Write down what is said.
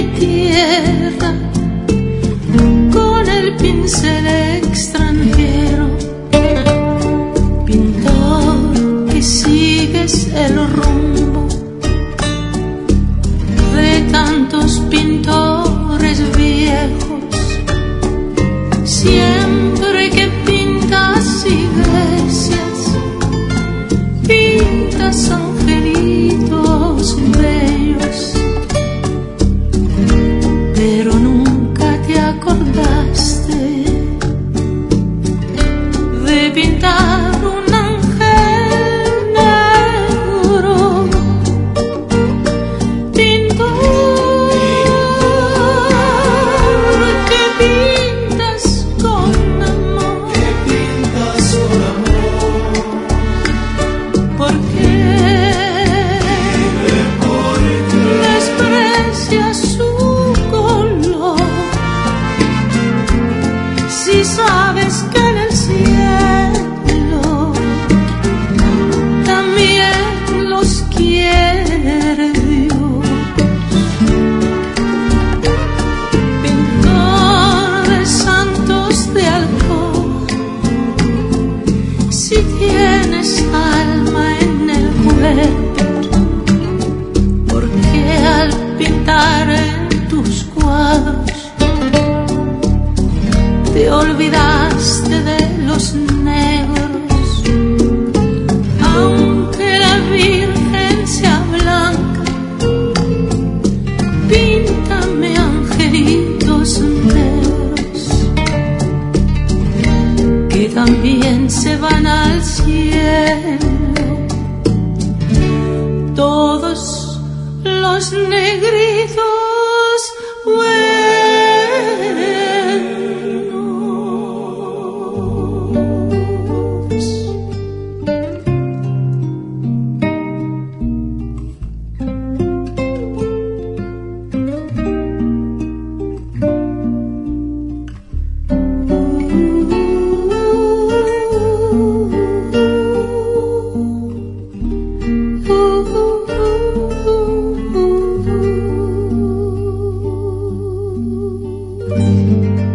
tierra con el pincel extranjero. Pintor que sigues el rumbo de tantos pintores viejos, siempre que pintas iglesias, pintas angelitos bellos, pero nunca te acordaste de pintar un ángel negro. Pintor que pintas con amor, ¿por qué desprecias su color? Si sabes que en el cielo también los quiere Dios. Pintor de santos de alcohol, si tienes alma en el cuerpo, ¿por qué al pintar en tus cuadros te olvidaste de los negros? Aunque la Virgen sea blanca, píntame angelitos negros que también se van al cielo. Todos los negritos buenos.